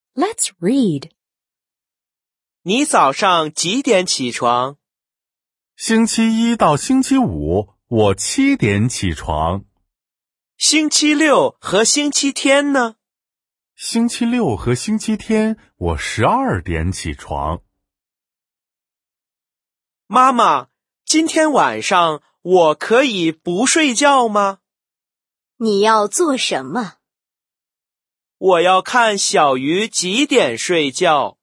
Let's read. 你早上几点起床？ 星期一到星期五，我7点起床。 星期六和星期天呢？ 星期六和星期天，我12点起床。 妈妈，今天晚上我可以不睡觉吗？ 你要做什么？ 我要看小鱼几点睡觉。